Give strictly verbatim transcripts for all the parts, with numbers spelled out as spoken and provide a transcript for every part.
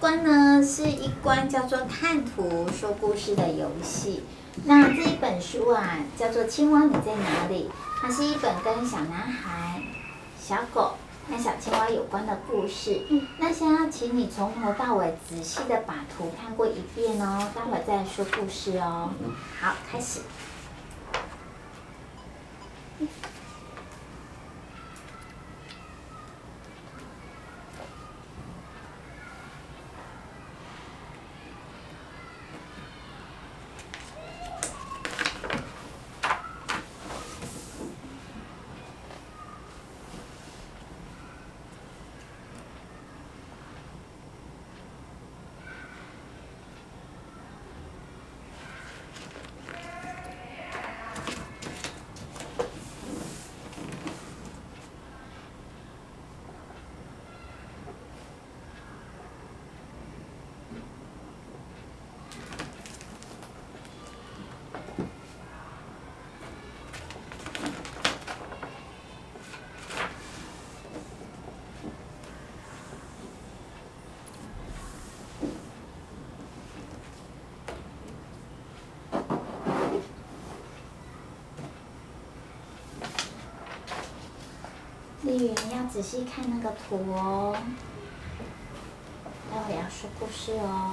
关呢是一关叫做看图说故事的游戏。那这一本书啊叫做《青蛙你在哪里》，它是一本跟小男孩、小狗和小青蛙有关的故事。嗯，那先要请你从头到尾仔细的把图看过一遍哦，待会再说故事哦。好，开始。丽云要仔细看那个图哦，待会要说故事哦。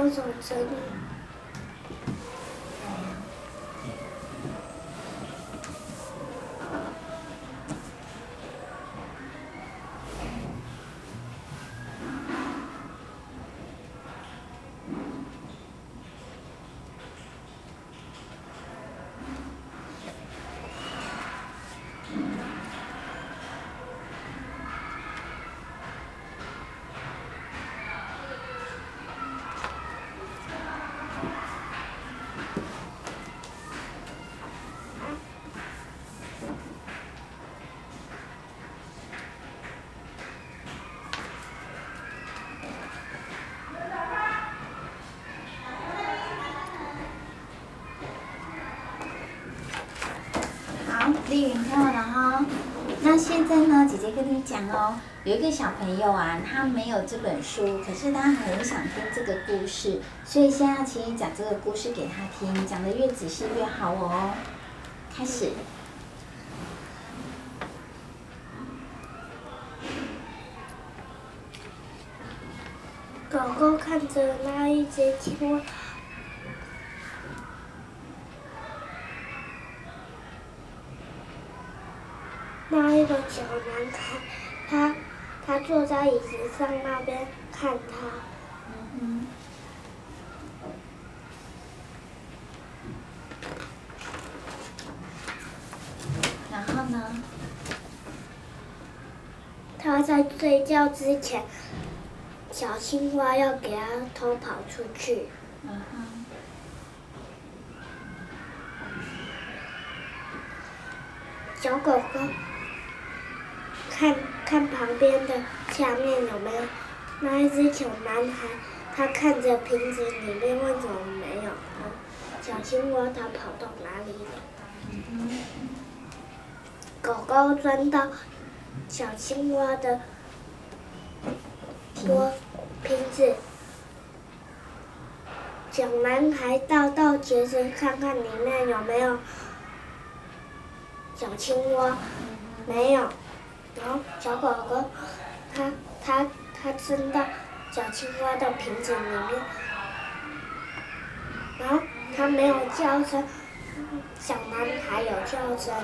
有什么声音？ 好，丽云看完了哈。那现在呢，姐姐跟你讲哦，有一个小朋友啊，他没有这本书，可是他很想听这个故事，所以现在要请你讲这个故事给他听，讲得越仔细越好哦。开始。 狗狗看着那一只青蛙，那一个小男孩，他他坐在椅子上那边看他。 嗯然后呢？ 他在睡觉之前，小青蛙要给他偷跑出去。 嗯哼。 小狗狗看看旁边的下面有没有那一只小男孩，他看着瓶子里面为什么没有呢？小青蛙它跑到哪里了？ 嗯狗狗钻到小青蛙的锅瓶子，小男孩倒倒茄子看看里面有没有小青蛙，没有。然后小狗狗，它它它伸到小青蛙的瓶子里面，然后它没有叫声，小男孩有叫声。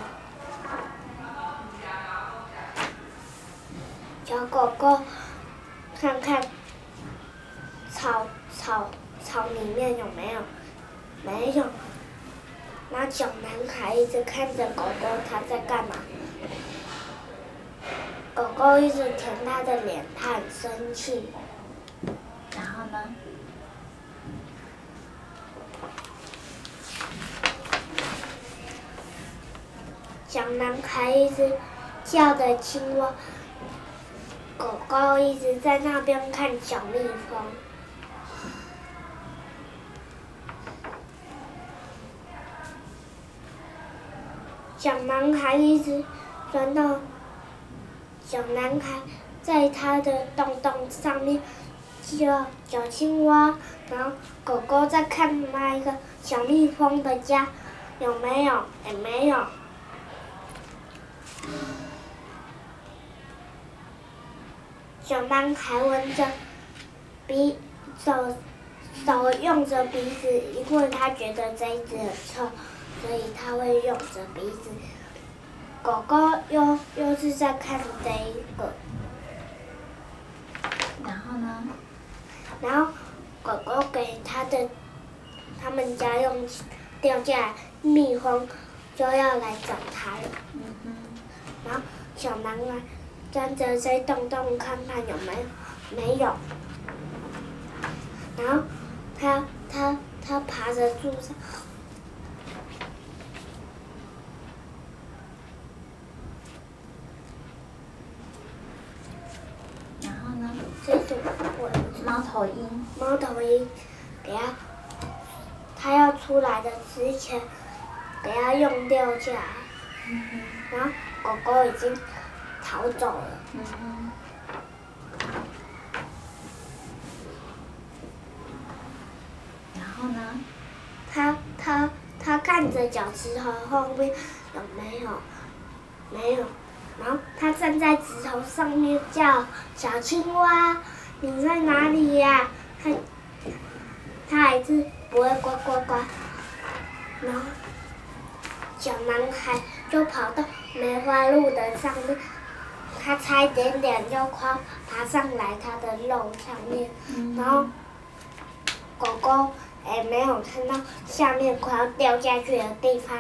小狗狗看看草草草里面有没有，没有。那小男孩一直看着狗狗，它在干嘛？狗狗一直舔它的脸，它很生气。 然后呢？ 小男孩一直叫着青蛙，狗狗一直在那边看小蜜蜂。小男孩一直钻到，小男孩在他的洞洞上面叫小青蛙，然后狗狗在看那一个小蜜蜂的家，有没有？也没有。小男孩闻着鼻手手用着鼻子，因为他觉得这一只很臭，所以他会用着鼻子。狗狗又又是在看这一个， 然后呢？ 然后狗狗给他的他们家用掉下来，蜜蜂就要来找他了。 嗯哼。 然后小男孩钻着在洞洞看看有没有，没有。然后他他他爬着树上， 然后呢？ 这是我猫头鹰。 猫头鹰给他，他要出来的之前给他用掉下来。 嗯哼。 然后狗狗已经逃走了。 嗯哼。然后呢？ 他他他看着脚趾头后面有没有？没有。然后他站在石头上面叫小青蛙，你在哪里呀？他他还是不会呱呱呱。然后小男孩就跑到梅花鹿的上面，他差一点点就快爬上来他的肉上面， 嗯、 然后狗狗也没有看到下面快要掉下去的地方。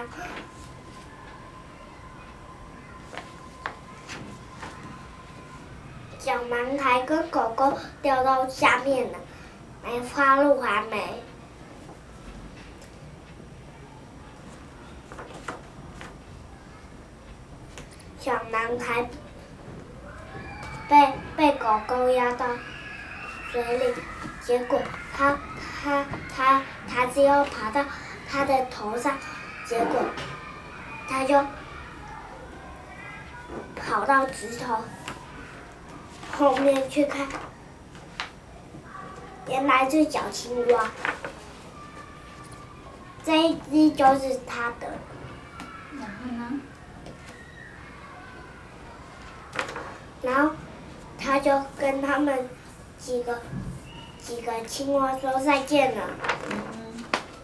小男孩跟狗狗掉到下面了，梅花鹿还没。小男孩被被狗狗压到水里，结果他他他他只有爬到他的头上，结果他就跑到石头后面去看，原来是小青蛙，这一只就是他的。 然后呢？ 然后他就跟他们几个几个青蛙说再见了。 嗯